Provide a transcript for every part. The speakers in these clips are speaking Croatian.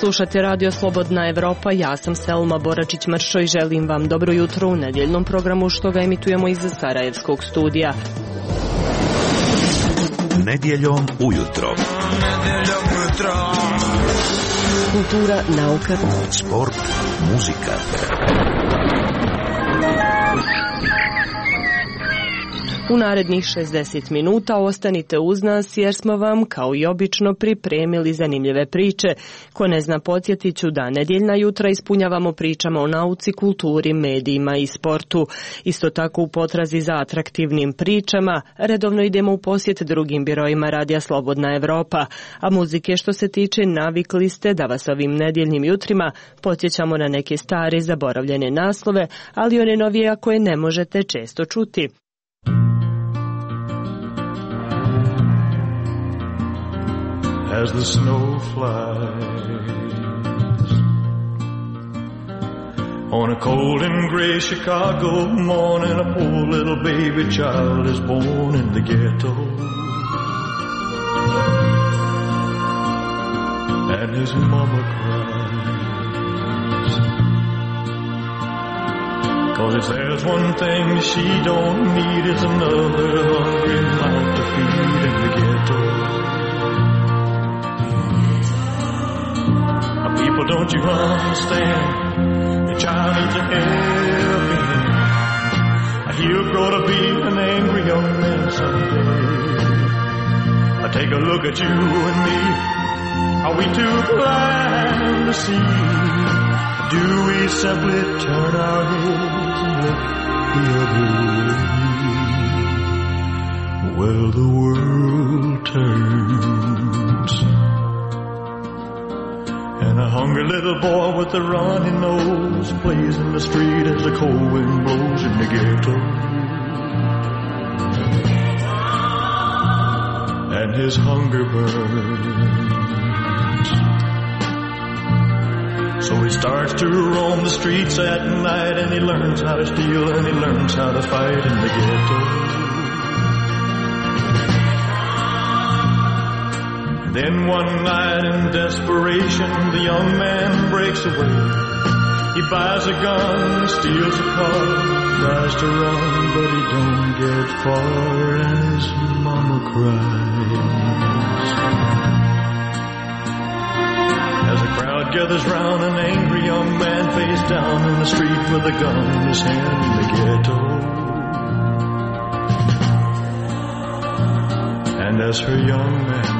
Slušate Radio Slobodna Evropa, ja sam Selma Boračić-Mršo i želim vam dobro jutro u nedjeljnom programu što ga emitujemo iz Sarajevskog studija. Nedjeljom ujutro. Kultura, nauka, sport, muzika. U narednih 60 minuta ostanite uz nas jer smo vam, kao i obično, pripremili zanimljive priče. Ko ne zna, podsjetit ću da nedjeljna jutra ispunjavamo pričama o nauci, kulturi, medijima i sportu. Isto tako u potrazi za atraktivnim pričama redovno idemo u posjet drugim birojima Radija Slobodna Evropa. A muzike, što se tiče, navikli ste da vas ovim nedjeljnim jutrima podsjećamo na neke stare zaboravljene naslove, ali one novije koje ne možete često čuti. As the snow flies on a cold and gray Chicago morning, a poor little baby child is born in the ghetto, and his mama cries, 'cause if there's one thing she don't need, it's another hungry mouth to feed in the ghetto. People, don't you understand? The child needs a helping hand. He'll grow to be an angry young man someday. Take a look at you and me. Are we too blind to see? Do we simply turn our heads and look the other way? Well, the world turns, and a hungry little boy with a runny nose plays in the street as the cold wind blows in the ghetto. And his hunger burns, so he starts to roam the streets at night, and he learns how to steal and he learns how to fight in the ghetto. Then one night in desperation, the young man breaks away. He buys a gun, steals a car, tries to run, but he don't get far, and his mama cries. As the crowd gathers round, an angry young man face down in the street with a gun in his hand in the ghetto. And as her young man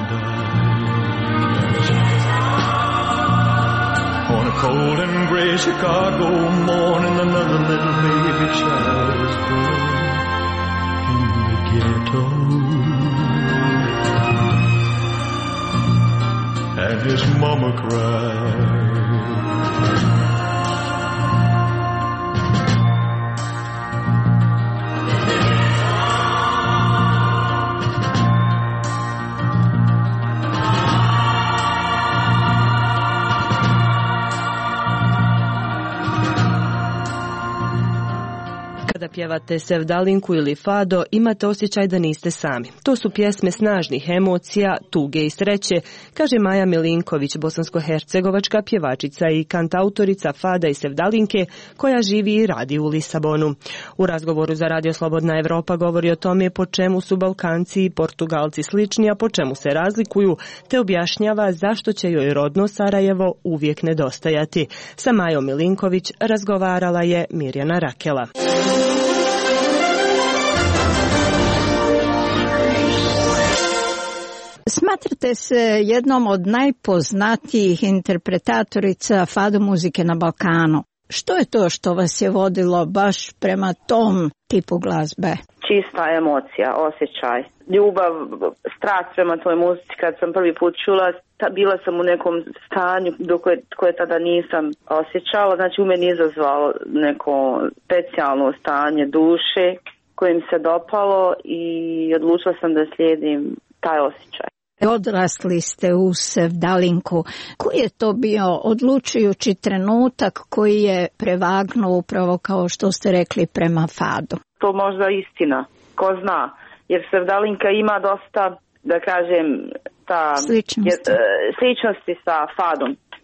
on a cold and gray Chicago morning, another little baby child is born in the ghetto, and his mama cried. Kada pjevate sevdalinku ili fado, imate osjećaj da niste sami. To su pjesme snažnih emocija, tuge i sreće, kaže Maja Milinković, bosansko-hercegovačka pjevačica i kantautorica fada i sevdalinke, koja živi i radi u Lisabonu. U razgovoru za Radio Slobodna Evropa govori o tome po čemu su Balkanci i Portugalci slični, a po čemu se razlikuju, te objašnjava zašto će joj rodno Sarajevo uvijek nedostajati. Sa Majom Milinković razgovarala je Mirjana Rakela. Smatrate se jednom od najpoznatijih interpretatorica fado muzike na Balkanu. Što je to što vas je vodilo baš prema tom tipu glazbe? Čista emocija, osjećaj, ljubav, strast prema toj muzici. Kad sam prvi put čula, bila sam u nekom stanju koje tada nisam osjećala. Znači u meni izazvalo neko specijalno stanje duše koje mi se dopalo i odlučila sam da slijedim taj osjećaj. Odrasli ste u sevdalinku. Koji je to bio odlučujući trenutak koji je prevagnuo upravo, kao što ste rekli, prema fadu? To možda istina, ko zna, jer sevdalinka ima dosta, da kažem, sličnosti sa fadom.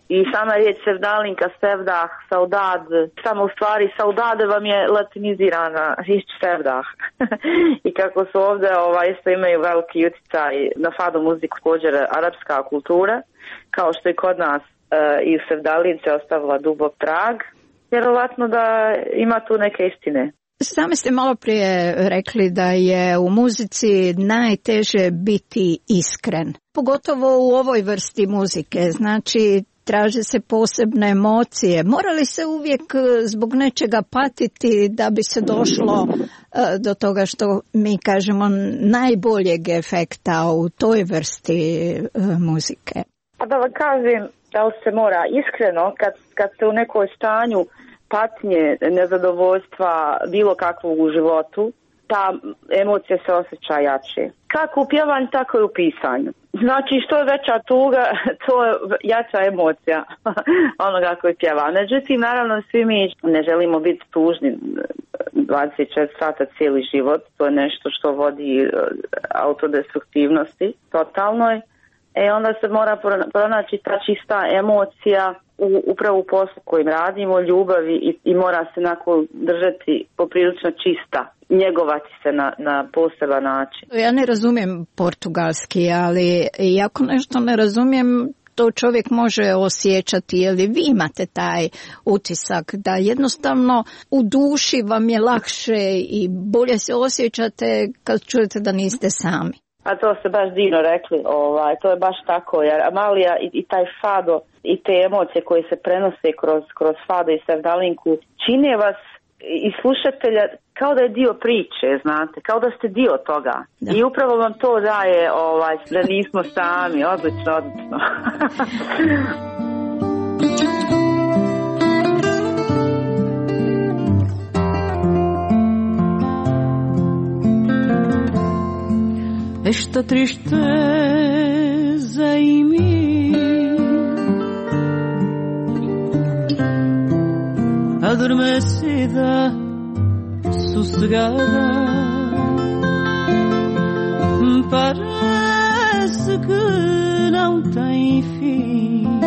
I sama riječ sevdalinka, sevdah, saudad, samo u stvari saudade vam je latinizirana riječ sevdah. I kako su ovdje isto imaju veliki utjecaj na fado muziku, također arapska kultura, kao što i kod nas i u sevdalince ostavila dubok trag, vjerovatno da ima tu neke istine. Sami ste malo prije rekli da je u muzici najteže biti iskren, pogotovo u ovoj vrsti muzike, znači traže se posebne emocije. Mora li se uvijek zbog nečega patiti da bi se došlo do toga što mi kažemo najboljeg efekta u toj vrsti muzike? A da vam kažem da li se mora iskreno kad ste u nekoj stanju patnje, nezadovoljstva, bilo kakvog u životu, ta emocija se osjeća jače. Kako u pjevanju, tako i u pisanju. Znači, što je veća tuga, to je jača emocija onoga koji pjeva. Međutim, naravno, svi mi ne želimo biti tužni 24 sata cijeli život. To je nešto što vodi autodestruktivnosti totalnoj. Onda se mora pronaći ta čista emocija upravo u poslu kojim radimo, ljubavi i mora se onako držati poprilično čista, njegovati se na poseban način. Ja ne razumijem portugalski, ali jako nešto ne razumijem, to čovjek može osjećati, jer vi imate taj utisak da jednostavno u duši vam je lakše i bolje se osjećate kad čujete da niste sami. A to ste baš divno rekli, to je baš tako, jer Amalija i taj fado i te emocije koje se prenose kroz fado i sevdalinku čine vas i slušatelja kao da je dio priče, znate, kao da ste dio toga. Da. I upravo vam to daje da nismo sami, odlično. Esta tristeza em mim adormecida, sossegada, parece que não tem fim.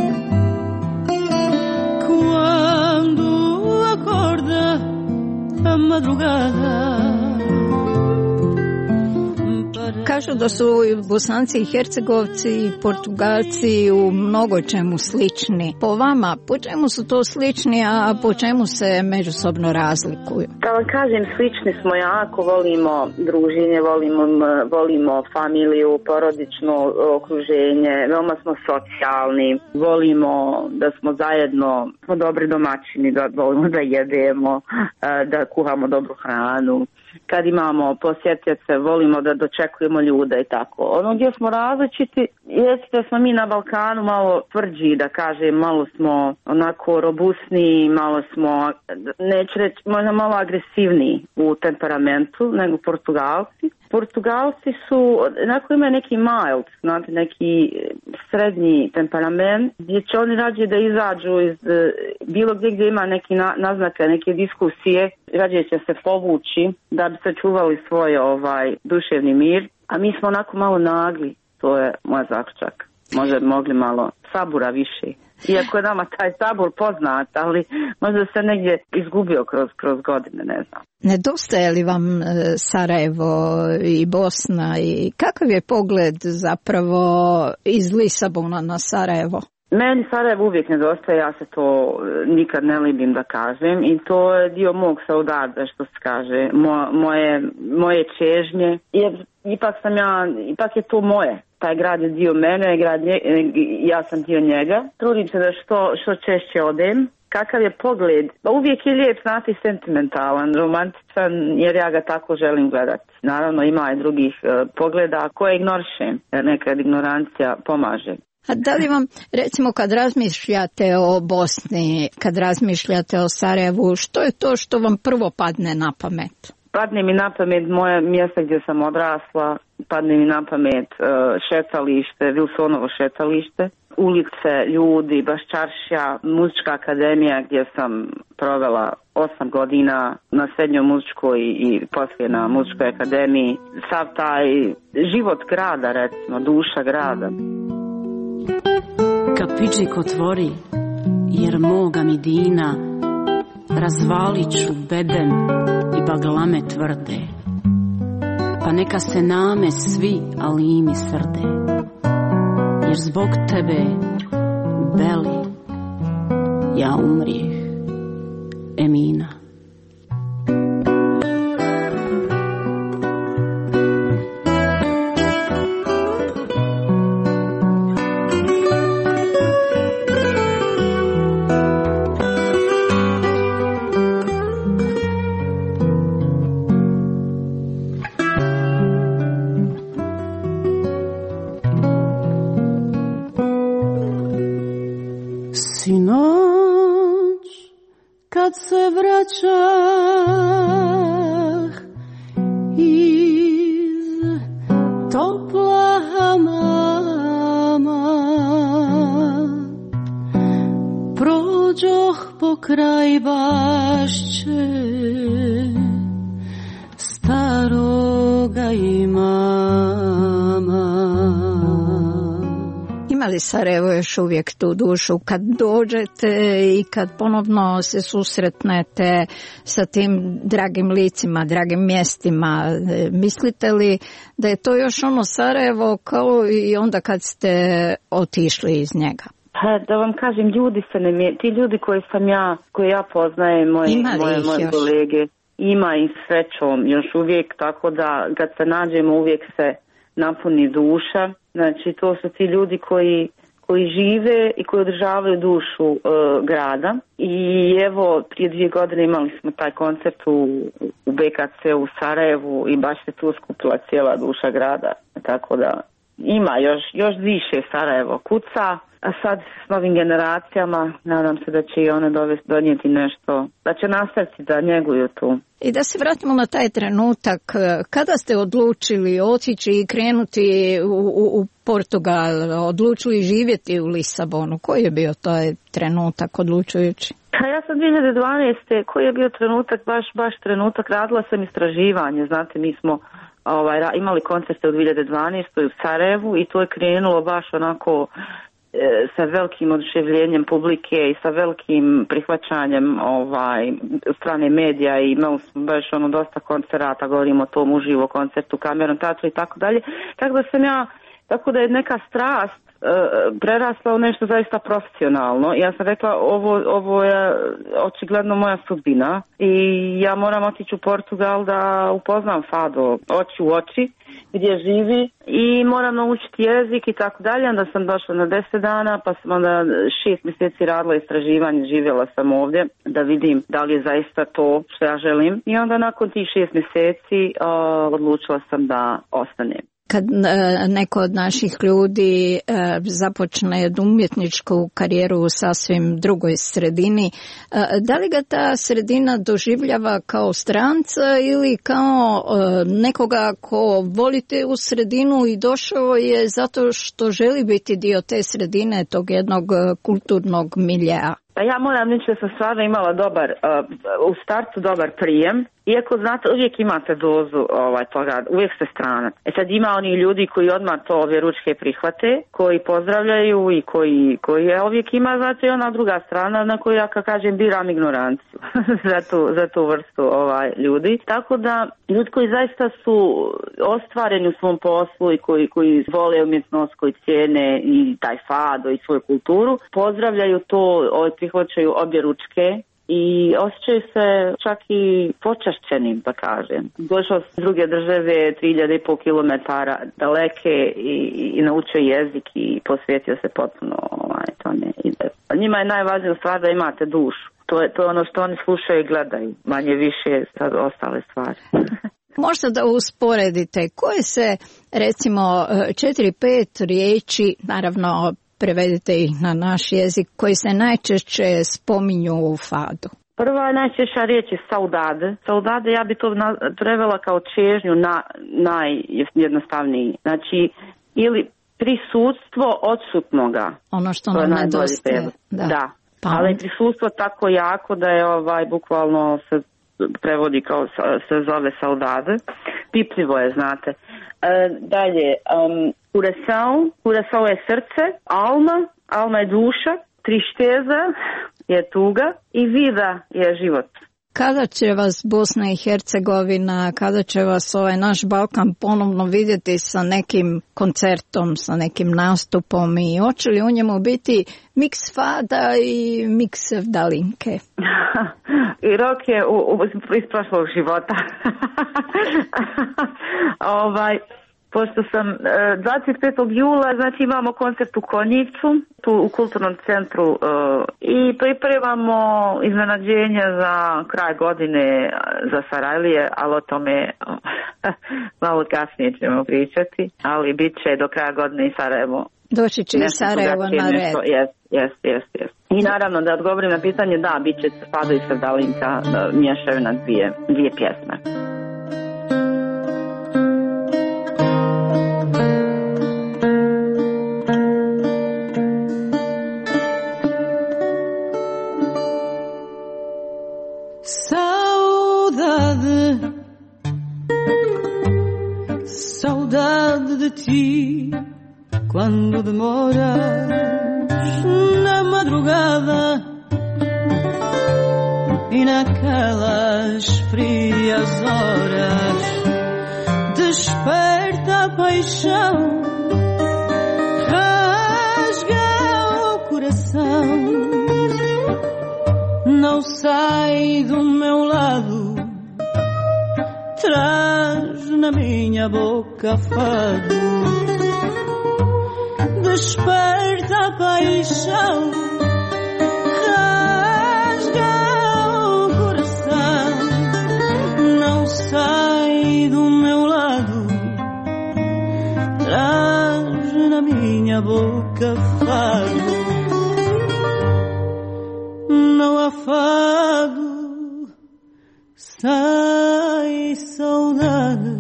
Quando acorda a madrugada. Kažu da su Bosanci i Hercegovci i Portugalci u mnogo čemu slični. Po vama, po čemu su to slični, a po čemu se međusobno razlikuju? Da vam kažem, slični smo jako, volimo druženje, volimo familiju, porodično okruženje, veoma smo socijalni, volimo da smo zajedno, smo dobri domaćini, da volimo da jedemo, da kuhamo dobru hranu. Kad imamo posjetioce, volimo da dočekujemo ljude i tako. Ono gdje smo različiti, jeste da smo mi na Balkanu malo tvrđi, da kažem, malo smo onako robustniji, malo smo, neću reći, možda malo agresivniji u temperamentu nego Portugalci. Portugalci su, onako imaju neki mild, znate, neki srednji temperament, gdje će oni rađe da izađu iz bilo gdje ima neki naznake, neke diskusije, rađe će se povući da bi sačuvali svoj duševni mir, a mi smo onako malo nagli, to je moj zaključak. Možda bi mogli malo sabura više. Iako je nama taj sabor poznat, ali možda se negdje izgubio kroz godine, ne znam. Nedostaje li vam Sarajevo i Bosna i kakav je pogled zapravo iz Lisabona na Sarajevo? Meni Sarajevo uvijek nedostaje, ja se to nikad ne libim da kažem i to je dio mog saudada, što se kaže, moje čežnje, jer ipak je to moje. Taj grad je dio mene, ja sam dio njega. Trudim se da što češće odem. Kakav je pogled? Uvijek je lijep, znati, sentimentalan, romantičan, jer ja ga tako želim gledati. Naravno ima i drugih pogleda koje ignorišem, jer nekad ignorancija pomaže. A da li vam, recimo, kad razmišljate o Bosni, kad razmišljate o Sarajevu, što je to što vam prvo padne na pamet? Padne mi na pamet moje mjesto gdje sam odrasla, padne mi na pamet šetalište, Wilsonovo šetalište, ulice, ljudi, baš čaršija, muzička akademija gdje sam provela 8 godina na srednjoj muzičkoj i poslije na muzičkoj akademiji. Sav taj život grada, recimo, duša grada. Kapiđik otvori, jer moga mi dina, razvalit ću beden i baglame tvrde, pa neka se name svi alimi srde, jer zbog tebe, Beli, ja umrijeh. Emina. Kad se vraćah iz topla hamama, prođoh pokraj bašće staroga imama. Ima li Sarajevo još uvijek tu dušu kad dođete i kad ponovno se susretnete sa tim dragim licima, dragim mjestima? Mislite li da je to još ono Sarajevo kao i onda kad ste otišli iz njega? Da vam kažem, ljudi se ne mijenjaju. Ti ljudi koje ja poznajem, moje kolege, ima i srećom još uvijek, tako da kad se nađemo uvijek se napuni duša. Znači to su ti ljudi koji žive i koji održavaju dušu grada. I evo prije 2 godine imali smo taj koncert u BKC u Sarajevu i baš se tu skupila cijela duša grada. Tako da ima još više Sarajevo kuca. A sad s novim generacijama nadam se da će i one donijeti nešto, da će nastaviti da njeguju tu. I da se vratimo na taj trenutak, kada ste odlučili otići i krenuti u Portugal, odlučili živjeti u Lisabonu? Koji je bio taj trenutak odlučujući? Ja sam 2012. koji je bio trenutak, baš trenutak, radila sam istraživanje, znate mi smo imali koncerte u 2012. u Sarajevu i to je krenulo baš onako sa velikim oduševljenjem publike i sa velikim prihvaćanjem strane medija i imali smo baš dosta koncerata, govorimo o tom uživo koncertu, kamerom, teatru i tako dalje. Tako da je neka strast prerasla u nešto zaista profesionalno. Ja sam rekla ovo je očigledno moja sudbina i ja moram otići u Portugal da upoznam Fado oči u oči gdje živi i moram naučiti jezik i tako dalje. Onda sam došla na 10 dana pa sam onda 6 mjeseci radila istraživanje, živjela sam ovdje da vidim da li je zaista to što ja želim i onda nakon tih 6 mjeseci odlučila sam da ostanem. Kad neko od naših ljudi započne jednu umjetničku karijeru u sasvim drugoj sredini, da li ga ta sredina doživljava kao stranca ili kao nekoga ko voli tu sredinu i došao je zato što želi biti dio te sredine, tog jednog kulturnog miljea? Pa ja moram reći da sam stvarno imala u startu dobar prijem. Iako znate, uvijek imate dozu toga, uvijek ste stranac. Sad ima oni ljudi koji odmah to objeručke prihvate, koji pozdravljaju i koji uvijek ima, znači ona druga strana na koju ja kažem biram ignoranciju za tu vrstu ljudi. Tako da ljudi koji zaista su ostvareni u svom poslu i koji vole umjetnost, koji cijene i taj fado i svoju kulturu, pozdravljaju to, prihvaćaju objeručke i osjećaju se čak i počašćenim, da kažem. Došao s druge države 3.500 kilometara daleke i naučio jezik i posvetio se potpuno tome. Njima je najvažnija stvar da imate dušu. To je ono što oni slušaju i gledaju, manje više sad ostale stvari. Možda da usporedite koje se recimo 4-5 riječi, naravno prevedite ih na naš jezik, koji se najčešće spominju u fadu. Prva najčešća riječ je saudade. Saudade ja bi to prevela kao čežnju najjednostavniji. Znači, ili prisutstvo odsutnoga. Ono što nam nedostaje. Da. Pa ali je prisutstvo tako jako da je bukvalno se prevodi kao se zove saudade. Pipljivo je, znate. Dalje, Curaçao je srce, alma Alma je duša, tristeza je tuga i vida je život. Kada će vas Bosna i Hercegovina, kada će vas ovaj naš Balkan ponovno vidjeti sa nekim koncertom, sa nekim nastupom i hoće li u njemu biti miks fada i miks sevdalinke? I rok je iz prošlog života. Pošto sam 25. jula, znači imamo koncert u Konjivcu, tu u kulturnom centru i pripremamo iznenađenja za kraj godine za Sarajlije, ali o tome malo kasnije ćemo pričati, ali bit će do kraja godine i Sarajevo. Doći će i Sarajevo na red. Yes. I naravno da odgovorim na pitanje, da, bit će Fado i Sevdalinka miješaju na dvije pjesme. Saudade de ti, quando demoras na madrugada e naquelas frias horas desperta a paixão, rasga o coração, não sai do meu lado, traz na minha boca fado, desperta a paixão, rasga o coração, não sai do meu lado, traz na minha boca fado, não há fado, sai saudade,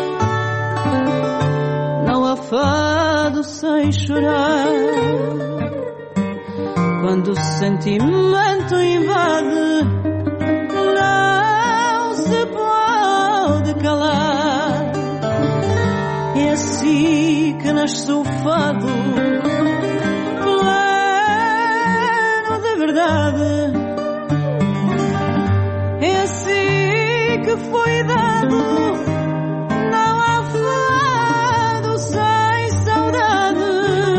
não há fado sem chorar, quando o sentimento invade, não se pode calar, é assim que nasce o fado, pleno de verdade, é assim que foi dado, não há fado sem saudade,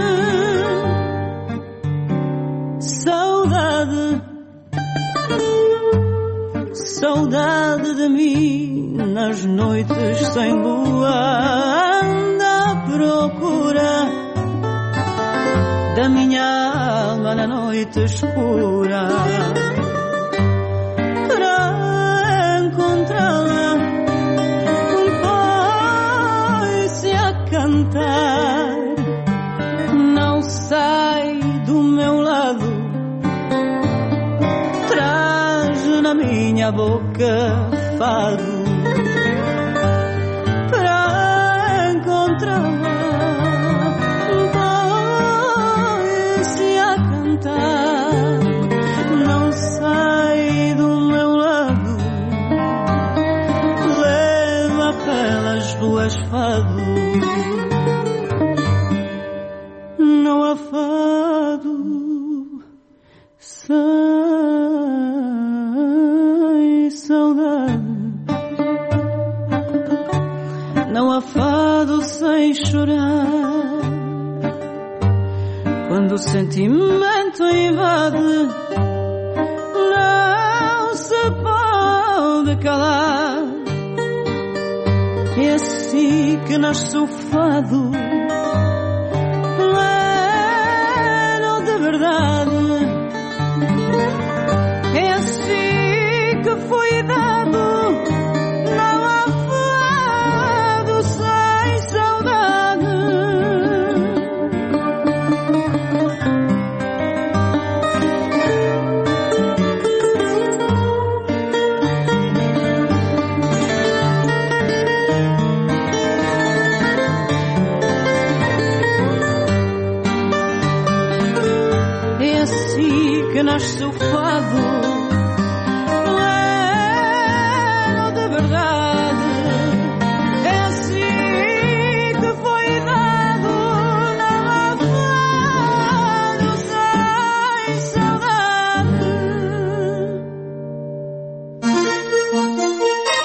saudade, saudade de mim nas noites sem lua, anda à procura da minha alma na noite escura, para encontrá-la, põe-se a cantar, não sai do meu lado, traz na minha boca fado, para encontrá-la, põe-se a cantar, não sai do meu lado, leva pelas ruas fado, não há fado sem saudade, não há fado sem chorar, quando o sentimento invade, não se pode calar, é assim que nasce o fado, pleno de verdade, é assim que foi dado, não há fado sem saudade, é assim que nasce o fado,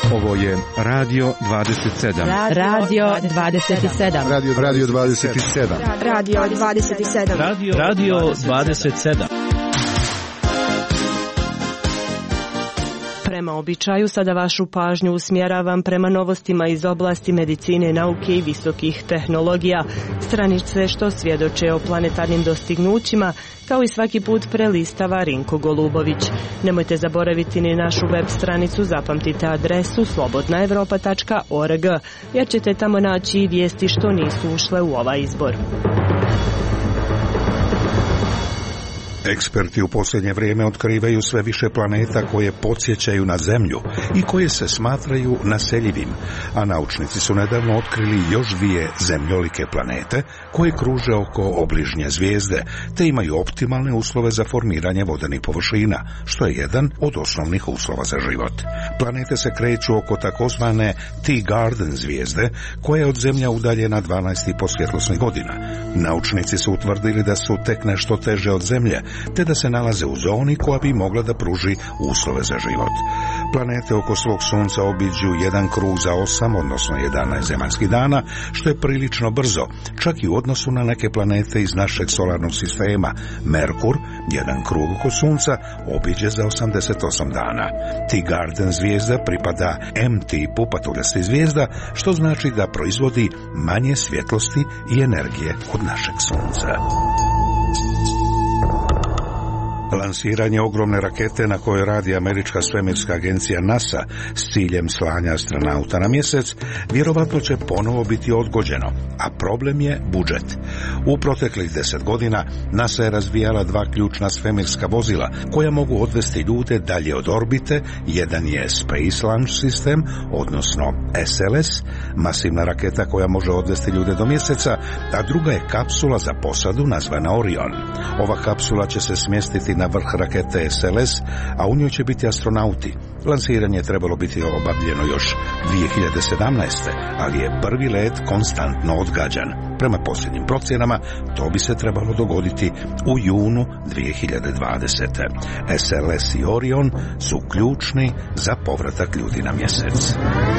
Ovo je Radio 27. Radio 27. Radio 27. Radio 27. Radio 27. Prema običaju sada vašu pažnju usmjeravam prema novostima iz oblasti medicine, nauke i visokih tehnologija. Stranice što svjedoče o planetarnim dostignućima, kao i svaki put prelistava Rinko Golubović. Nemojte zaboraviti ni našu web stranicu, zapamtite adresu slobodnaevropa.org, jer ćete tamo naći i vijesti što nisu ušle u ovaj izbor. Eksperti u posljednje vrijeme otkrivaju sve više planeta koje podsjećaju na Zemlju i koje se smatraju naseljivim, a naučnici su nedavno otkrili još dvije zemljolike planete koje kruže oko obližnje zvijezde, te imaju optimalne uslove za formiranje vodenih površina, što je jedan od osnovnih uslova za život. Planete se kreću oko takozvane T-Garden zvijezde, koja je od Zemlje udaljena 12,5 svjetlosnih godina. Naučnici su utvrdili da su tek nešto teže od Zemlje, te da se nalaze u zoni koja bi mogla da pruži uslove za život. Planete oko svog sunca obiđu jedan krug za 8, odnosno 11 zemaljskih dana, što je prilično brzo, čak i u odnosu na neke planete iz našeg solarnog sistema. Merkur, jedan krug oko sunca, obiđe za 88 dana. T-Garden zvijezda pripada M tipu patuljastih zvijezda, što znači da proizvodi manje svjetlosti i energije od našeg sunca. Lansiranje ogromne rakete na kojoj radi američka svemirska agencija NASA s ciljem slanja astronauta na mjesec vjerovatno će ponovo biti odgođeno, a problem je budžet. U proteklih 10 godina NASA je razvijala dva ključna svemirska vozila koja mogu odvesti ljude dalje od orbite. Jedan je Space Launch System, odnosno SLS, masivna raketa koja može odvesti ljude do mjeseca, a druga je kapsula za posadu nazvana Orion. Ova kapsula će se smjestiti na vrh rakete SLS, a u njoj će biti astronauti. Lansiranje je trebalo biti obavljeno još 2017. ali je prvi let konstantno odgađan. Prema posljednjim procjenama, to bi se trebalo dogoditi u junu 2020. SLS i Orion su ključni za povratak ljudi na mjesec.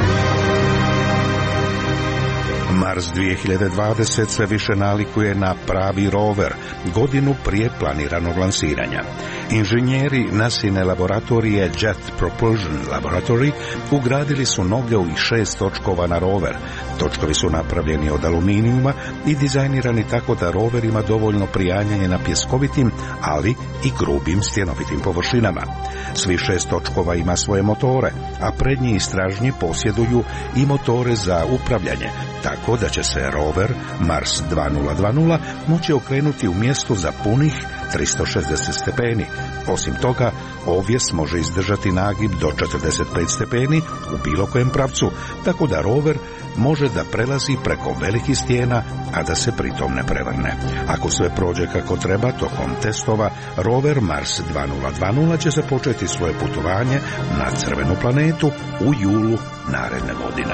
Mars 2020 sve više nalikuje na pravi rover, godinu prije planiranog lansiranja. Inženjeri NASIne laboratorije Jet Propulsion Laboratory ugradili su nobljev i 6 točkova na rover. Točkovi su napravljeni od aluminijuma i dizajnirani tako da rover ima dovoljno prijanjanje na pjeskovitim, ali i grubim stjenovitim površinama. Svi 6 točkova ima svoje motore, a prednji istražnji posjeduju i motore za upravljanje, tako da će se rover Mars 2020 moći okrenuti u mjestu za punih 360 stepeni. Osim toga, ovjes može izdržati nagib do 45 stepeni u bilo kojem pravcu, tako da rover može da prelazi preko velikih stijena, a da se pritom ne prevrne. Ako sve prođe kako treba tokom testova, rover Mars 2020 će započeti svoje putovanje na crvenu planetu u julu naredne godine.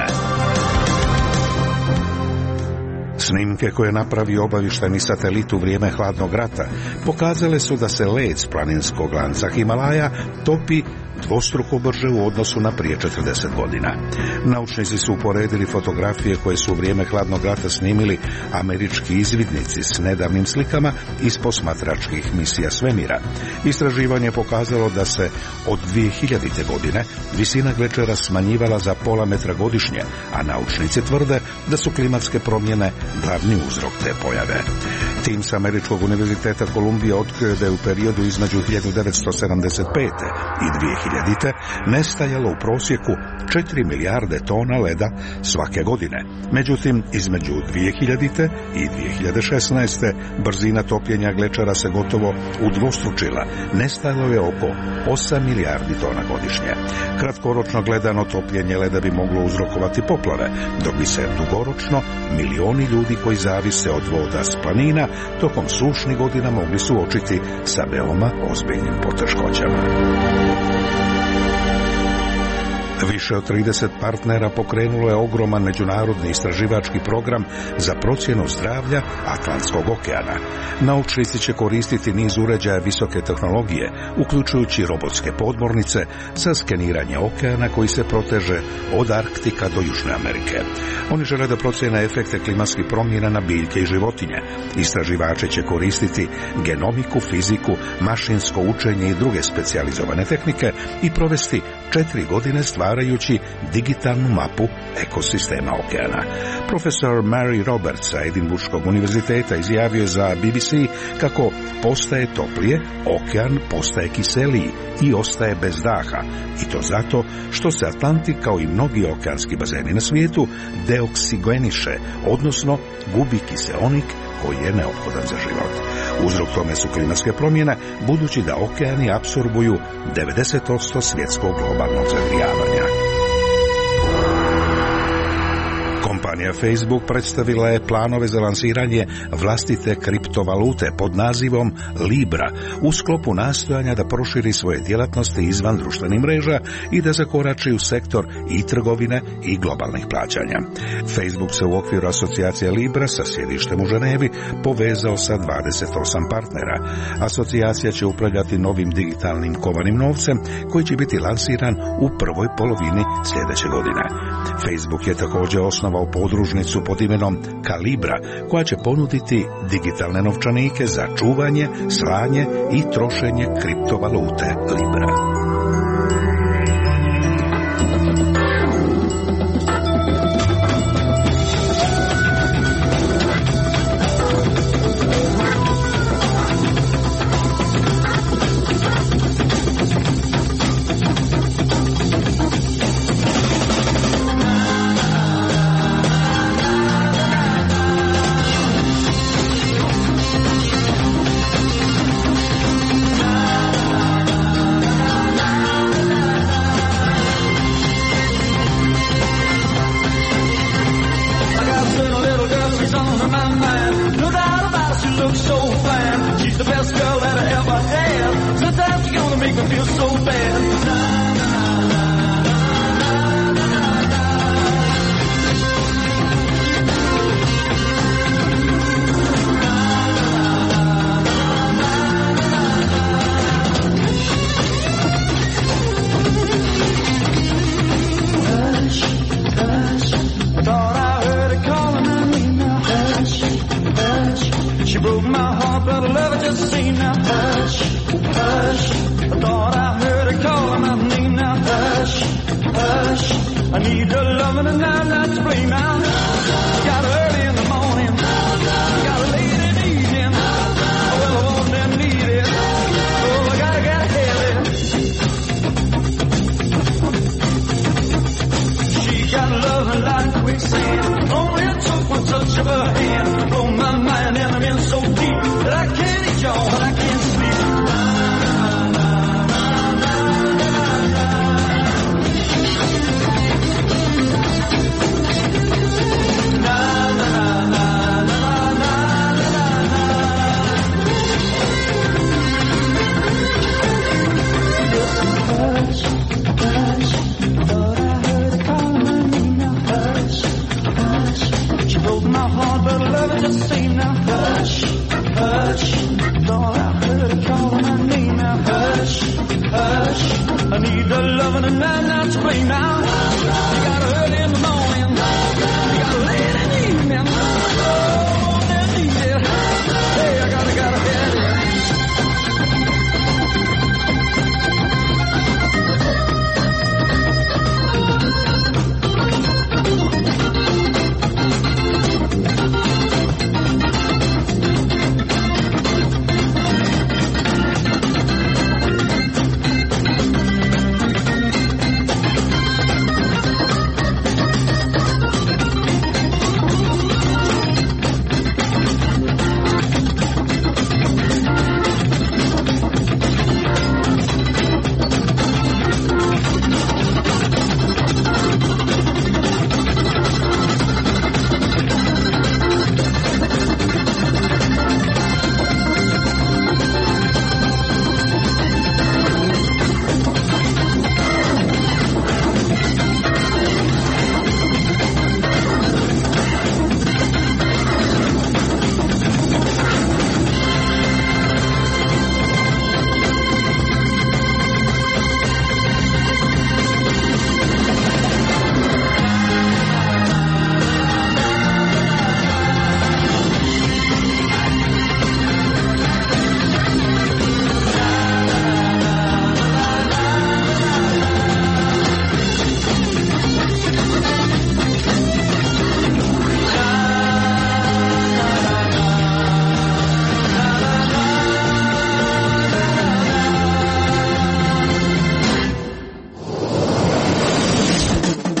Snimke koje je napravio obavještajni satelit u vrijeme hladnog rata pokazale su da se led s planinskog lanca Himalaja topi dvostruko brže u odnosu na prije 40 godina. Naučnici su uporedili fotografije koje su u vrijeme hladnog rata snimili američki izvidnici s nedavnim slikama iz posmatračkih misija svemira. Istraživanje je pokazalo da se od 2000. godine visina glečera smanjivala za pola metra godišnje, a naučnici tvrde da su klimatske promjene glavni uzrok te pojave. Tim s američkog univerziteta Kolumbije otkrio da je u periodu između 1975. i 2000. nestajalo u prosjeku 4 milijarde tona leda svake godine. Međutim, između 2000. i 2016. brzina topljenja glečera se gotovo udvostručila. Nestajalo je oko 8 milijardi tona godišnje. Kratkoročno gledano topljenje leda bi moglo uzrokovati poplave, dok bi se dugoročno milioni ljudi koji zavise od voda s planina tokom sušnih godina mogli suočiti sa veoma ozbiljnim poteškoćama. Više od 30 partnera pokrenulo je ogroman međunarodni istraživački program za procjenu zdravlja Atlantskog okeana. Naučnici će koristiti niz uređaja visoke tehnologije, uključujući robotske podmornice za skeniranje okeana koji se proteže od Arktika do Južne Amerike. Oni žele da procjene efekte klimatskih promjena na biljke i životinje. Istraživači će koristiti genomiku, fiziku, mašinsko učenje i druge specijalizovane tehnike i provesti 4 godine stvarajući digitalnu mapu ekosistema okeana. Profesor Mary Roberts sa Edinburškog univerziteta izjavio je za BBC kako postaje toplije, okean postaje kiseliji i ostaje bez daha. I to zato što se Atlantik, kao i mnogi okeanski bazeni na svijetu, deoksigeniše, odnosno gubi kiseonik koji je neophodan za život. Uzrok tome su klimatske promjene, budući da okeani apsorbuju 90% svjetskog globalnog zagrijavanja. Kompanija Facebook predstavila je planove za lansiranje vlastite kriptovalute pod nazivom Libra u sklopu nastojanja da proširi svoje djelatnosti izvan društvenih mreža i da zakorači u sektor i trgovine i globalnih plaćanja. Facebook se u okviru asocijacije Libra sa sjedištem u Ženevi povezao sa 28 partnera. Asocijacija će upravljati novim digitalnim kovanim novcem koji će biti lansiran u prvoj polovini sljedeće godine. Facebook je također osnovao podružnicu pod imenom Calibra, koja će ponuditi digitalne novčanike za čuvanje, slanje i trošenje kriptovalute Libra.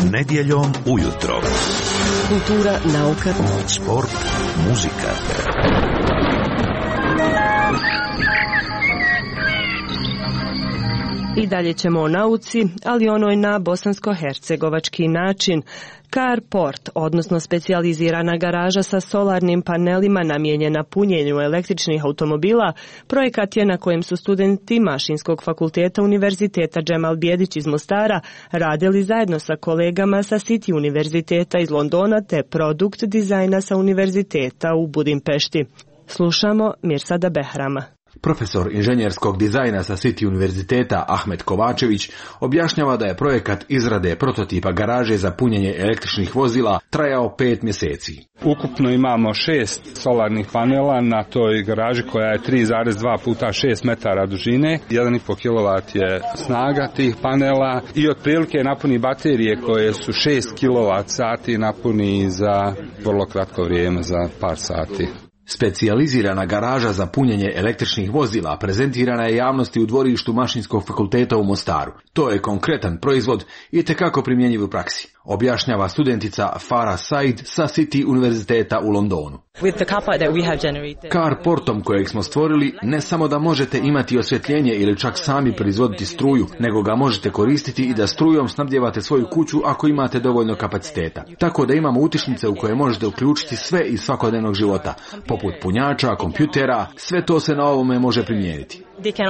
Nedjeljom ujutro. Kultura, nauka, sport, muzika. I dalje ćemo o nauci, ali onoj na bosansko-hercegovački način. Carport, odnosno specijalizirana garaža sa solarnim panelima namijenjena punjenju električnih automobila, projekat je na kojem su studenti Mašinskog fakulteta Univerziteta Džemal Bijedić iz Mostara radili zajedno sa kolegama sa City Univerziteta iz Londona te produkt dizajna sa Univerziteta u Budimpešti. Slušamo Mirsada Behrama. Profesor inženjerskog dizajna sa City Univerziteta Ahmet Kovačević objašnjava da je projekat izrade prototipa garaže za punjenje električnih vozila trajao 5 mjeseci. Ukupno imamo 6 solarnih panela na toj garaži koja je 3,2 puta 6 metara dužine. 1,5 kW je snaga tih panela i otprilike napuni baterije koje su 6 kWh napuni za vrlo kratko vrijeme, za par sati. Specijalizirana garaža za punjenje električnih vozila prezentirana je javnosti u dvorištu Mašinskog fakulteta u Mostaru. To je konkretan proizvod i itekako primjenjiv u praksi, objašnjava studentica Farah Said sa City Univerziteta u Londonu. Carportom kojeg smo stvorili ne samo da možete imati osvjetljenje ili čak sami proizvoditi struju, nego ga možete koristiti i da strujom snabdjevate svoju kuću ako imate dovoljno kapaciteta. Tako da imamo utičnice u koje možete uključiti sve iz svakodnevnog života, poput punjača, kompjutera, sve to se na ovome može primijeniti.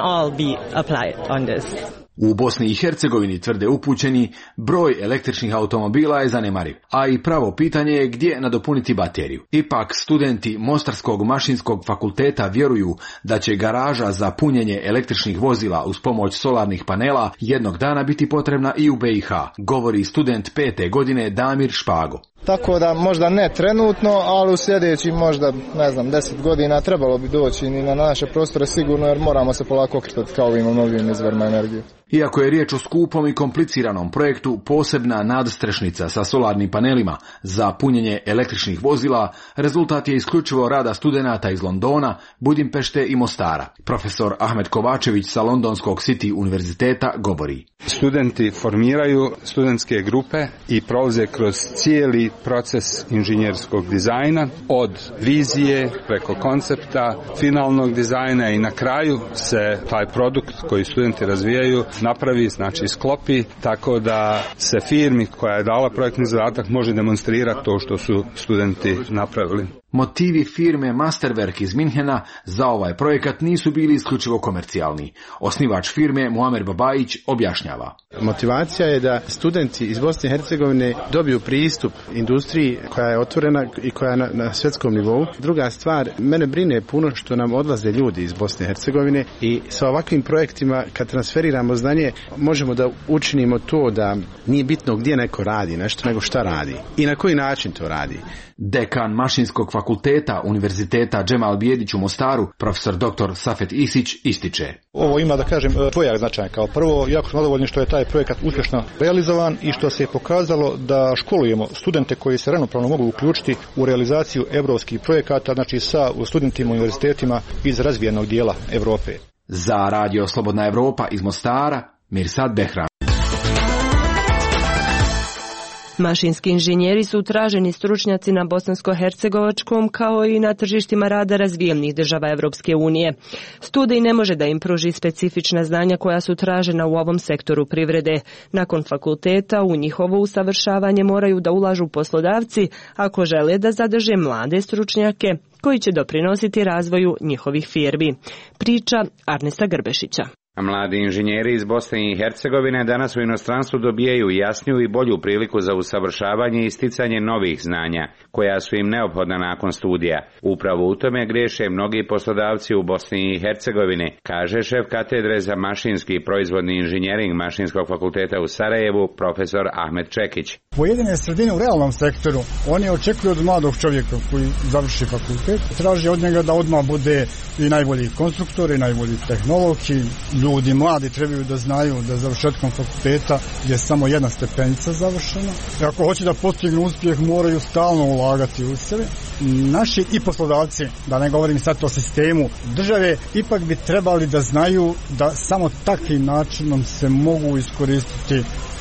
U Bosni i Hercegovini, tvrde upućeni, broj električnih automobila je zanemariv, a i pravo pitanje je gdje nadopuniti bateriju. Ipak studenti Mostarskog mašinskog fakulteta vjeruju da će garaža za punjenje električnih vozila uz pomoć solarnih panela jednog dana biti potrebna i u BiH, govori student 5. godine Damir Špago. Tako da možda ne trenutno, ali u sljedećih možda, 10 godina trebalo bi doći i na naše prostore sigurno, jer moramo se polako okretati kao ovim novim izvorima energije. Iako je riječ o skupom i kompliciranom projektu, posebna nadstrešnica sa solarnim panelima za punjenje električnih vozila rezultat je isključivo rada studenata iz Londona, Budimpešte i Mostara. Profesor Ahmet Kovačević sa Londonskog City Univerziteta govori. Studenti formiraju studentske grupe i prolaze kroz cijeli proces inženjerskog dizajna, od vizije preko koncepta, finalnog dizajna i na kraju se taj produkt koji studenti razvijaju napravi, znači sklopi, tako da se firmi koja je dala projektni zadatak može demonstrirati to što su studenti napravili. Motivi firme Masterwerk iz Minhena za ovaj projekat nisu bili isključivo komercijalni. Osnivač firme Muamer Babajić objašnjava. Motivacija je da studenti iz Bosne i Hercegovine dobiju pristup industriji koja je otvorena i koja je na svjetskom nivou. Druga stvar, mene brine puno što nam odlaze ljudi iz Bosne i Hercegovine i sa ovakvim projektima kad transferiramo znanje možemo da učinimo to da nije bitno gdje neko radi nešto, nego šta radi i na koji način to radi. Dekan Mašinskog fakulteta Univerziteta Džemal Bijedić u Mostaru, profesor dr. Safet Isić, ističe. Ovo ima, da kažem, dvojak značaj. Kao prvo, jako smo zadovoljni što je taj projekat uspješno realizovan i što se je pokazalo da školujemo studente koji se ravnopravno mogu uključiti u realizaciju evropskih projekata, znači sa studentima univerzitetima iz razvijenog dijela Europe. Za Radio Slobodna Evropa iz Mostara, Mirsad Behram. Mašinski inženjeri su traženi stručnjaci na bosansko-hercegovačkom kao i na tržištima rada razvijenih država Evropske unije. Studij ne može da im pruži specifična znanja koja su tražena u ovom sektoru privrede. Nakon fakulteta u njihovo usavršavanje moraju da ulažu poslodavci ako žele da zadrže mlade stručnjake koji će doprinositi razvoju njihovih firmi. Priča Arnesta Grbešića. Mladi inženjeri iz Bosne i Hercegovine danas u inostranstvu dobijaju jasniju i bolju priliku za usavršavanje i sticanje novih znanja, koja su im neophodna nakon studija. Upravo u tome griješe mnogi poslodavci u Bosni i Hercegovini, kaže šef katedre za mašinski i proizvodni inženjering Mašinskog fakulteta u Sarajevu, profesor Ahmet Čekić. Pojedine sredine u realnom sektoru, oni očekuju od mladog čovjeka koji završi fakultet, traži od njega da odmah bude i najbolji konstruktor i najbolji tehnolog i ljudi mladi trebaju da znaju da završetkom fakulteta je samo jedna stepenica završena. I ako hoće da postignu uspjeh, moraju stalno ulagati u sebe. Naši i poslodavci, da ne govorim sad o sistemu države, ipak bi trebali da znaju da samo takvim načinom se mogu iskoristiti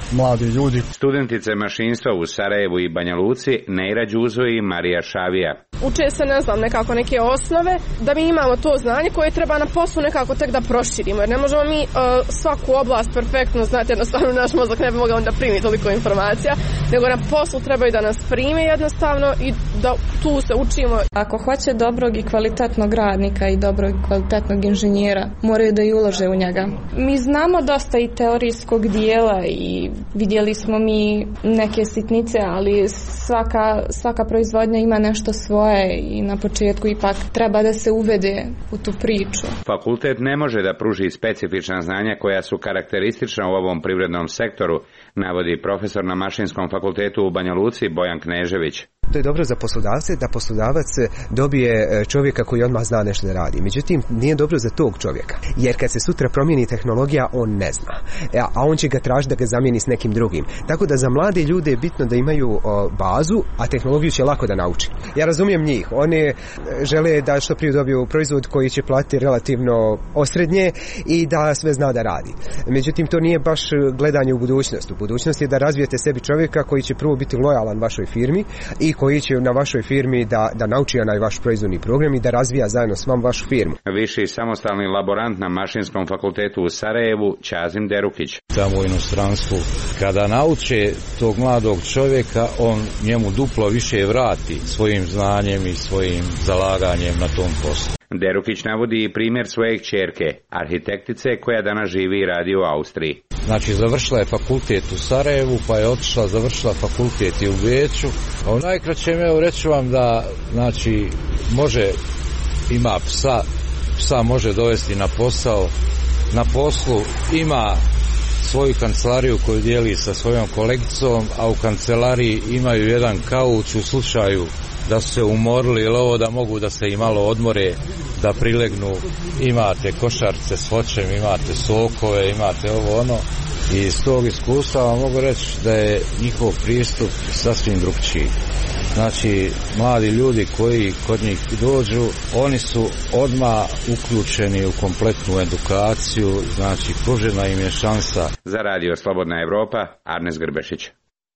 mladi ljudi. Studentice mašinstva u Sarajevu i Banja Luci Neira Đuzo i Marija Šavija. Uče se, nekako neke osnove, da mi imamo to znanje koje treba na poslu nekako tek da proširimo, jer ne možemo mi svaku oblast perfektno znati, jednostavno naš mozak ne bi mogao onda primiti toliko informacija, nego na poslu trebaju da nas prime jednostavno i da tu se učimo. Ako hoće dobrog i kvalitetnog radnika i dobrog i kvalitetnog inženjera, moraju da i ulože u njega. Mi znamo dosta i teorijskog dijela i vidjeli smo mi neke sitnice, ali svaka proizvodnja ima nešto svoje i na početku ipak treba da se uvede u tu priču. Fakultet ne može da pruži specifična znanja koja su karakteristična u ovom privrednom sektoru, navodi profesor na Mašinskom fakultetu u Banja Luci Bojan Knežević. To je dobro za poslodavce, da poslodavac dobije čovjeka koji odmah zna nešto da radi. Međutim, nije dobro za tog čovjeka. Jer kad se sutra promijeni tehnologija, on ne zna. A on će ga tražiti da ga zamijeni s nekim drugim. Tako da za mlade ljude je bitno da imaju bazu, a tehnologiju će lako da nauči. Ja razumijem njih. Oni žele da što prije dobiju proizvod koji će platiti relativno osrednje i da sve zna da radi. Međutim, to nije baš gledanje u budućnost. U budućnosti je da razvijete sebi čovjeka koji će prvo biti lojalan vašoj firmi i koji će na vašoj firmi da nauči onaj vaš proizvodni program i da razvija zajedno s vam vašu firmu. Viši samostalni laborant na Mašinskom fakultetu u Sarajevu Čazim Derukić. Tamo u inostranstvu, kada nauče tog mladog čovjeka, on njemu duplo više vrati svojim znanjem i svojim zalaganjem na tom poslu. Derukić navodi i primjer svoje kćerke, arhitektice koja danas živi i radi u Austriji. Znači, završila je fakultet u Sarajevu, pa je otišla, završila fakultet i u Beču. A u najkraćem, evo, reću vam da, znači, ima psa može dovesti na posao, na poslu ima svoju kancelariju koju dijeli sa svojom kolegicom, a u kancelariji imaju jedan kauč u slučaju da su se umorili ili ovo da mogu da se i malo odmore, da prilegnu, imate košarce s voćem, imate sokove, imate ovo ono i iz tog iskustva vam mogu reći da je njihov pristup sasvim drugčiji. Znači, mladi ljudi koji kod njih dođu, oni su odmah uključeni u kompletnu edukaciju, znači pružena im je šansa. Za Radio Slobodna Evropa, Arnes Grbešić.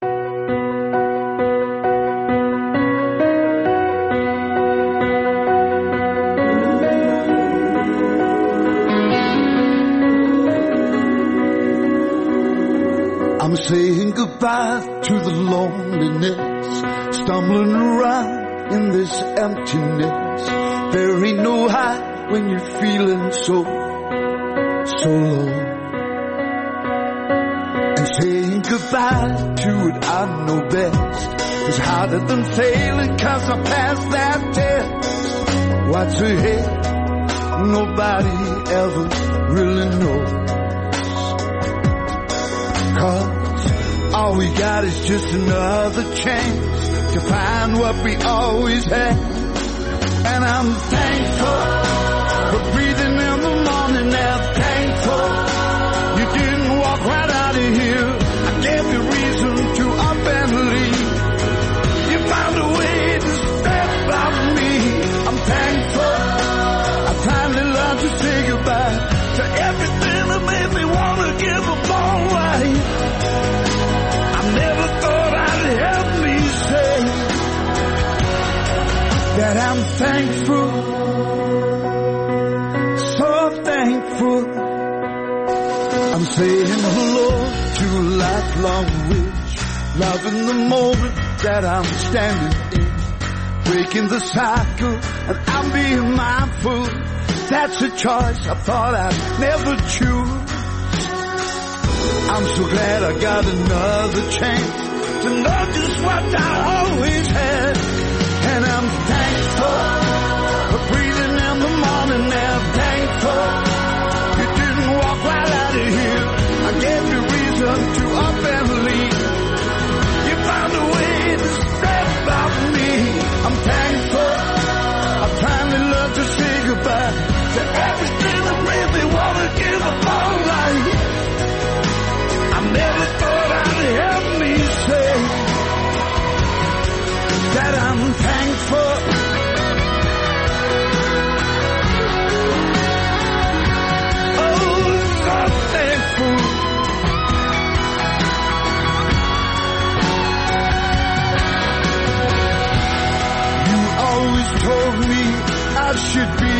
I'm saying goodbye to the loneliness, stumbling around in this emptiness. There ain't no high when you're feeling so low. And saying goodbye to what I know best is harder than failing 'cause I passed that test. What's ahead, nobody ever really knows. 'Cause all we got is just another chance to find what we always had. And I'm thankful for breathing in the morning. I'm thankful you didn't walk right out of here. I gave you reason to up and leave. You found a way to step out of me. I'm thankful I finally learned to say goodbye to everything that made me want to give up on life. I never thought I'd have me say that I'm thankful, so thankful. I'm saying hello to a lifelong wish, loving the moment that I'm standing in, breaking the cycle and I'm being mindful. That's a choice I thought I'd never choose. I'm so glad I got another chance to know just what I always had. And I'm thankful for breathing in the morning. I'm thankful you didn't walk right out of here. I gave you reason to up and leave. You found a way to step out of me. I'm thankful I finally learned to say goodbye to everything that made me want to give up on life. I never thought I'd have me say I should be.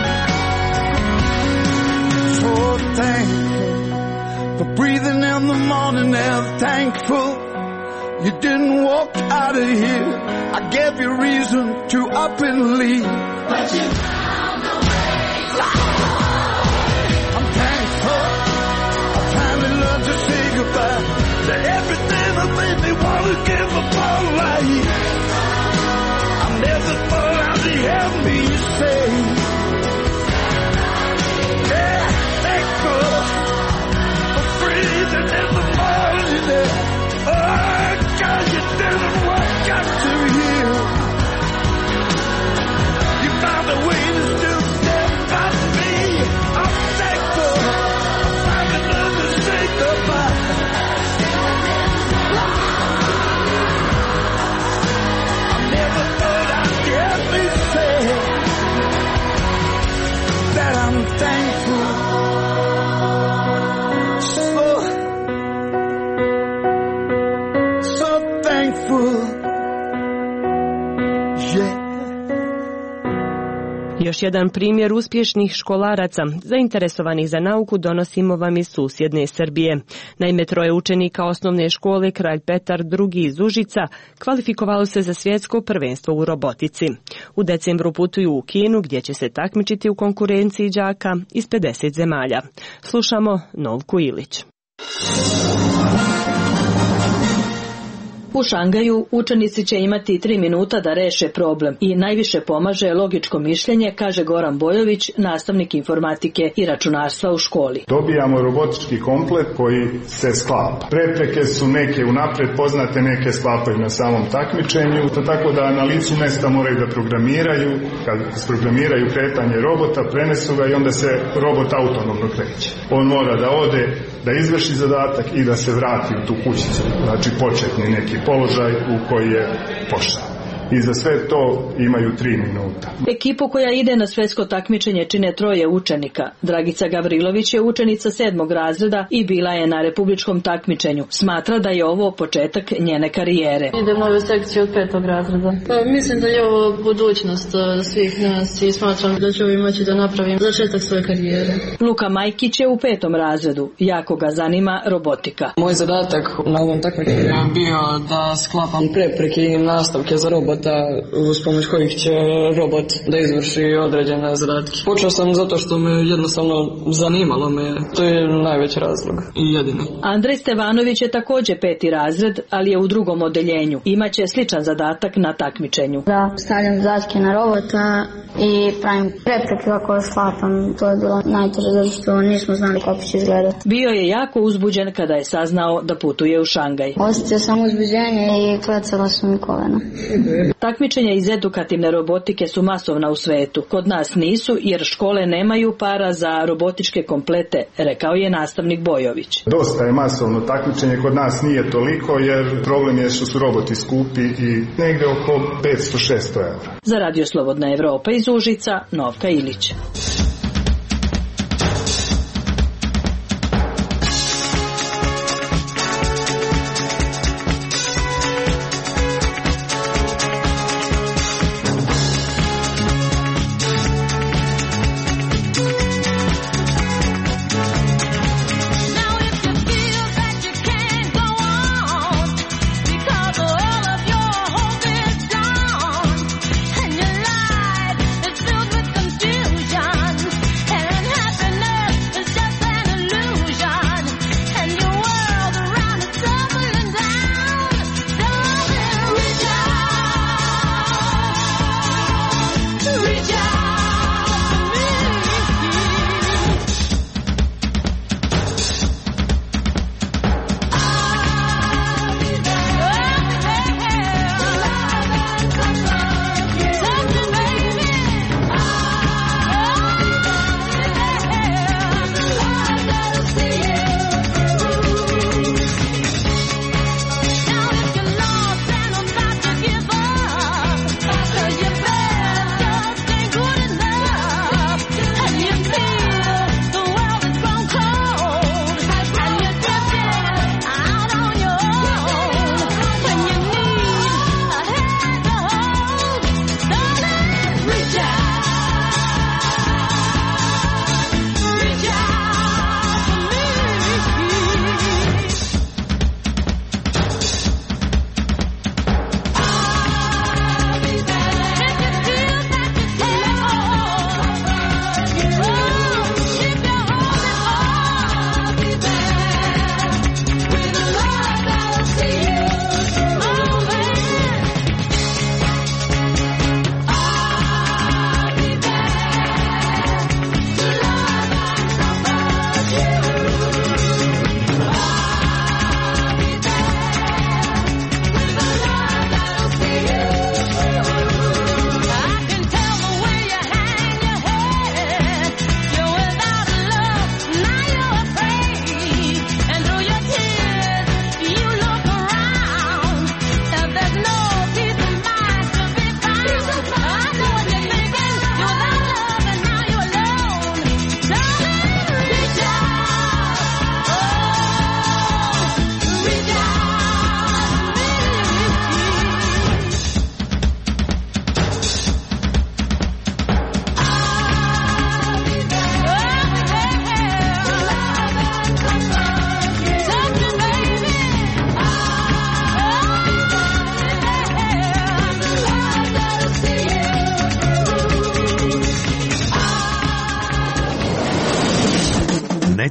So thankful for breathing in the morning and thankful you didn't walk out of here. I gave you reason to up and leave, but you found a way. I'm thankful I finally learned to say goodbye to everything that made me want to give up all life. I never thought I'd hear me say, yeah, thankful for breathing in the morning. Oh, God, you didn't walk out to here. You found a way to still stand by me. I'm thankful I finally learned to say goodbye. I never thought I'd hear me say that I'm thankful. Još jedan primjer uspješnih školaraca zainteresovanih za nauku donosimo vam iz susjedne Srbije. Naime, 3 učenika osnovne škole Kralj Petar II iz Užica kvalifikovalo se za svjetsko prvenstvo u robotici. U decembru putuju u Kinu gdje će se takmičiti u konkurenciji đaka iz 50 zemalja. Slušamo Novku Ilić. U Šangaju učenici će imati 3 minuta da reše problem i najviše pomaže logičko mišljenje, kaže Goran Bojović, nastavnik informatike i računarstva u školi. Dobijamo robotički komplet koji se sklapa. Prepreke su neke unaprijed poznate, neke sklapaju na samom takmičenju, tako da na licu mjesta moraju da programiraju. Kad programiraju kretanje robota, prenesu ga i onda se robot autonomno kreće. On mora da ode, da izvrši zadatak i da se vrati u tu kućicu, znači početni neki položaj u koji je pošao. I za sve to imaju 3 minuta. Ekipu koja ide na svjetsko takmičenje čine 3 učenika. Dragica Gavrilović je učenica 7. razreda i bila je na republičkom takmičenju. Smatra da je ovo početak njene karijere. Idem na ovu sekciju od 5. razreda. Pa mislim da je ovo budućnost svih nas i smatram da ću moći da napravim začetak svoje karijere. Luka Majkić je u 5. razredu. Jako ga zanima robotika. Moj zadatak na ovom takmičenju je bio da sklapam prepreke i nastavke za robota uz pomoć kojih će robot da izvrši određene zadatke. Počeo sam zato što me jednostavno zanimalo me. To je najveći razlog i jedini. Andrej Stevanović je također 5. razred, ali je u 2. odeljenju. Imaće sličan zadatak na takmičenju. Da stavljam zadatke na robota i pravim prepreke kako sklapam. To je bilo najteže zato što nismo znali kako će izgledati. Bio je jako uzbuđen kada je saznao da putuje u Šangaj. Osjetio sam uzbuđenje i klecala su mi kolena. Takmičenja iz edukativne robotike su masovna u svetu. Kod nas nisu jer škole nemaju para za robotičke komplete, rekao je nastavnik Bojović. Dosta je masovno takmičenje, kod nas nije toliko jer problem je što su roboti skupi i negdje oko 500-600 eura. Za Radio Slobodna Evropa iz Užica, Novka Ilić. Confusion.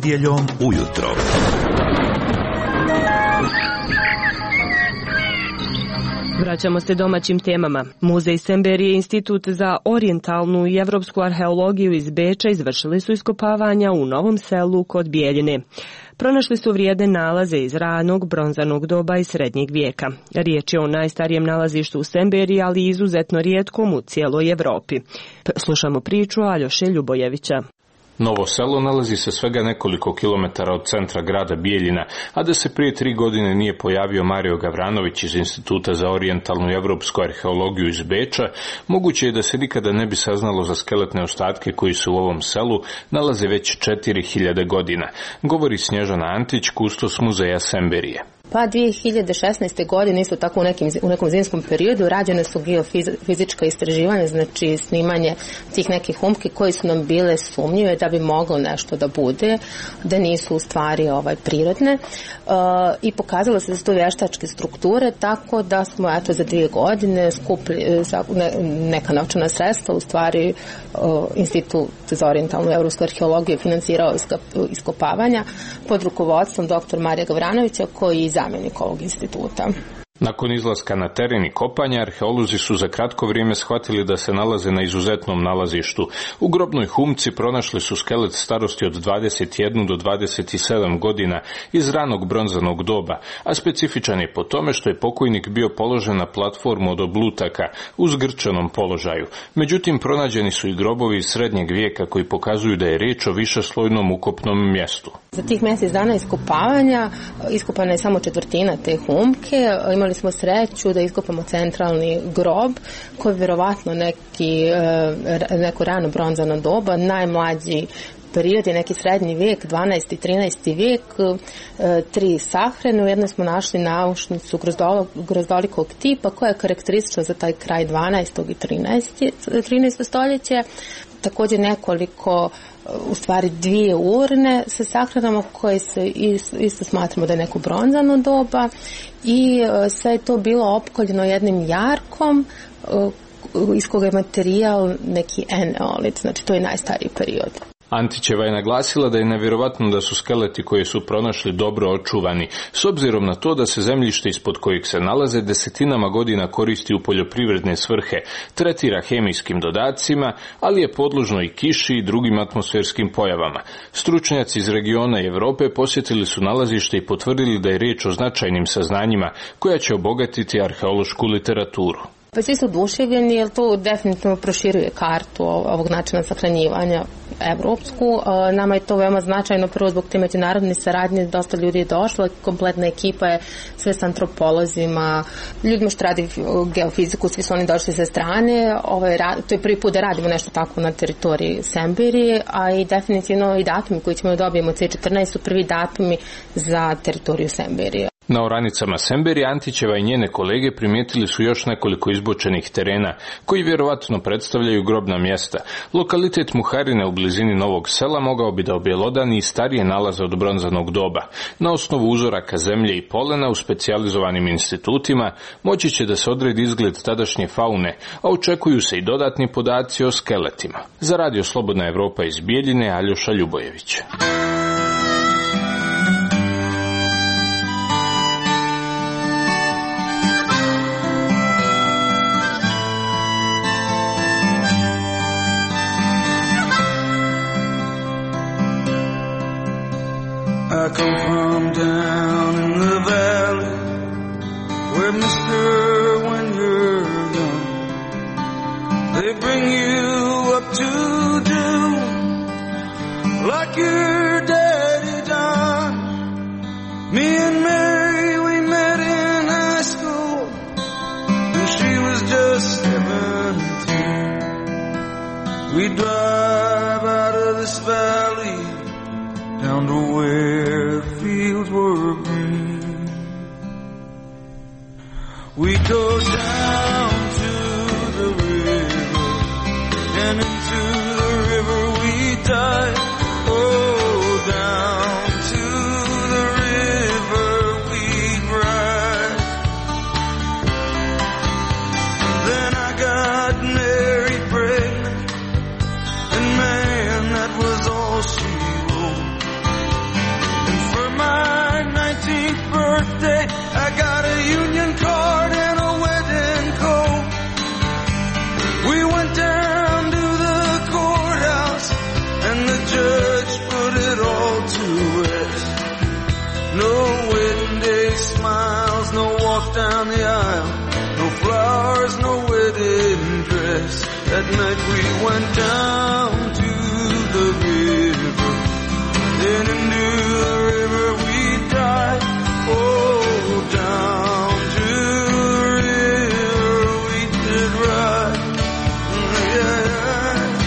Nedjeljom ujutro. Vraćamo se domaćim temama. Muzej Semberije i Institut za orijentalnu i evropsku arheologiju iz Beča izvršili su iskopavanja u Novom Selu kod Bijeljine. Pronašli su vrijedne nalaze iz ranog bronzanog doba i srednjeg vijeka. Riječ je o najstarijem nalazištu u Semberiji, ali izuzetno rijetkom u cijeloj Evropi. Slušamo priču Aljoše Ljubojevića. Novo selo nalazi se svega nekoliko kilometara od centra grada Bijeljina, a da se prije 3 godine nije pojavio Mario Gavranović iz Instituta za orijentalnu i evropsku arheologiju iz Beča, moguće je da se nikada ne bi saznalo za skeletne ostatke koji se u ovom selu nalaze već 4000 godina, govori Snježana Antić, kustos muzeja Semberije. Pa 2016. godine, isto tako u nekom zimskom periodu, rađene su geofizička istraživanja, znači snimanje tih nekih humki koji su nam bile sumnjive da bi moglo nešto da bude, da nisu u stvari prirodne, i pokazalo se da su to vještačke strukture, tako da smo za 2 godine skupili neka novčana sredstva, u stvari Institut za orijentalnu i evropsku arheologiju financirao iskopavanja pod rukovodstvom dr. Marija Gavranovića, koji je zamjenik ovog instituta. Nakon izlaska na teren i kopanja, arheolozi su za kratko vrijeme shvatili da se nalaze na izuzetnom nalazištu. U grobnoj humci pronašli su skelet starosti od 21 do 27 godina iz ranog bronzanog doba, a specifičan je po tome što je pokojnik bio položen na platformu od oblutaka u zgrčanom položaju. Međutim, pronađeni su i grobovi iz srednjeg vijeka koji pokazuju da je riječ o višeslojnom ukopnom mjestu. Za tih mjesec dana iskopavanja iskopana je samo 1/4 te humke. Imali smo sreću da iskopamo centralni grob koji je vjerovatno neko rano bronzano doba, najmlađi period je neki srednji vijek, 12. i 13. vijek, 3 sahrane. U jednoj smo našli naušnicu grozdolikog tipa koja je karakteristična za taj kraj 12. i 13. stoljeća. Također nekoliko, u stvari 2 urne sa sahranama koje se isto smatramo da je neko bronzano doba, i sve je to bilo opkoljeno jednim jarkom iz koga je materijal neki eneolit, znači to je najstariji period. Antićeva je naglasila da je nevjerovatno da su skeleti koje su pronašli dobro očuvani, s obzirom na to da se zemljište ispod kojeg se nalaze desetinama godina koristi u poljoprivredne svrhe, tretira hemijskim dodacima, ali je podložno i kiši i drugim atmosferskim pojavama. Stručnjaci iz regiona i Europe posjetili su nalazište i potvrdili da je riječ o značajnim saznanjima koja će obogatiti arheološku literaturu. Pa svi su oduševljeni jer to definitivno proširuje kartu ovog načina sahranjivanja evropsku. Nama je to veoma značajno, prvo zbog te međunarodne saradnje, dosta ljudi je došlo, kompletna ekipa je sve s antropolozima, ljudima što radi geofiziku, svi su oni došli sa strane. To je prvi put da radimo nešto tako na teritoriji Semberije, a i definitivno i datumi koji ćemo dobijemo C14 su prvi datumi za teritoriju Semberije. Na oranicama Semberije Antićeva i njene kolege primijetili su još nekoliko izbočenih terena, koji vjerovatno predstavljaju grobna mjesta. Lokalitet Muharine u blizini Novog Sela mogao bi da objelodani i starije nalaze od bronzanog doba. Na osnovu uzoraka zemlje i polena u specijalizovanim institutima moći će da se odredi izgled tadašnje faune, a očekuju se i dodatni podaci o skeletima. Za Radio Slobodna Evropa iz Bijeljine, Aljoša Ljubojević. I come from down in the valley where, mister, when you're young, they bring you up to do like your daddy done. Me and Mary, we met in high school when she was just 17. We drive out of this valley down to where fields were green. We go down to the river, and into the river we dive. Oh, down to the river we ride. Then I got Mary pregnant, and man, that was all she wrote. smile, no flowers, no wedding dress. That night we went down to the river, then into the river we dive. Oh, down to the river we did ride. Yeah.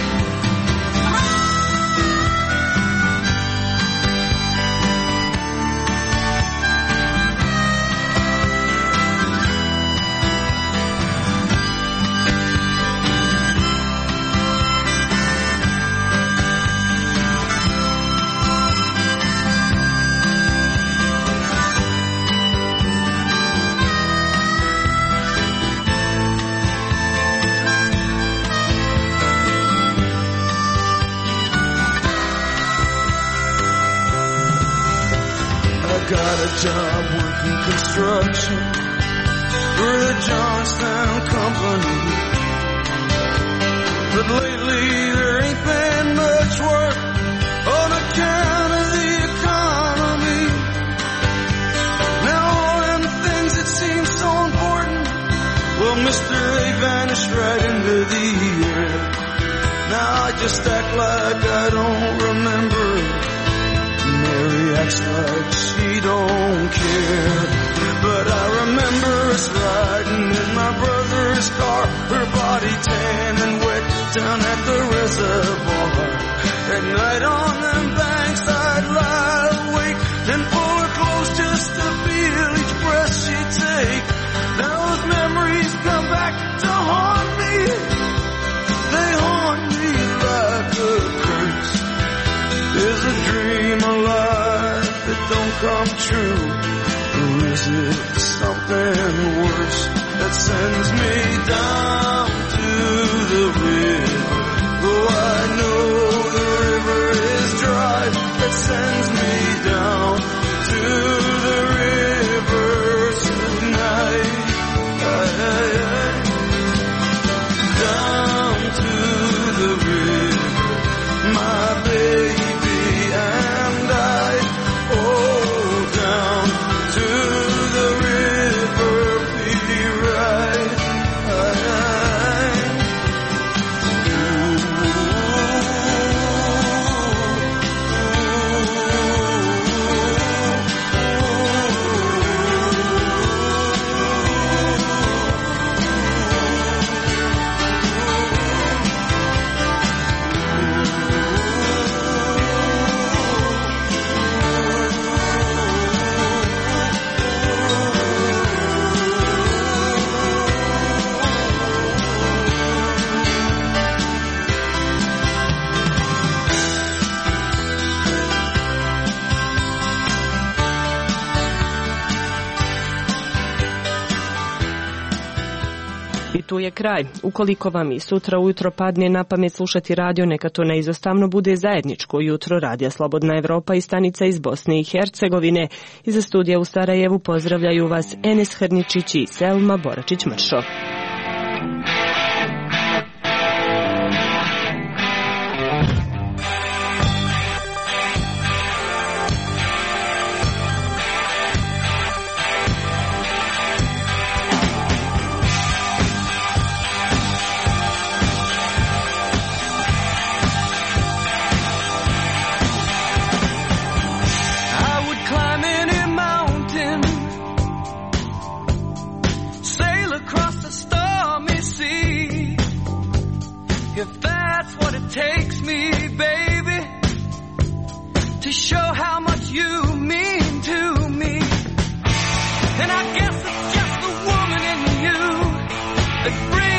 Got a job working construction for the Johnstown Company, but lately there ain't been much work on account of the economy. Now all them things that seem so important, well, Mr. A vanished right into the air. Now I just act like I don't remember. Mary acts like she don't care, but I remember us riding in my brother's car, her body tan and wet down at the reservoir. At night on them banks I'd lie awake and pull her close just to feel each breath she'd take. Those memories come back to haunt me, they haunt me like a curse. Is a dream alive that don't come true, or is it something worse that sends me down to the river? Oh, I know the river is dry, that sends me down to the river tonight. Down to the river, my baby. Tu je kraj. Ukoliko vam i sutra ujutro padne na pamet slušati radio, neka to neizostavno bude zajedničko jutro Radija Slobodna Evropa i stanica iz Bosne i Hercegovine. Iza studija u Sarajevu pozdravljaju vas Enes Hrničić i Selma Boračić-Mršo. That brings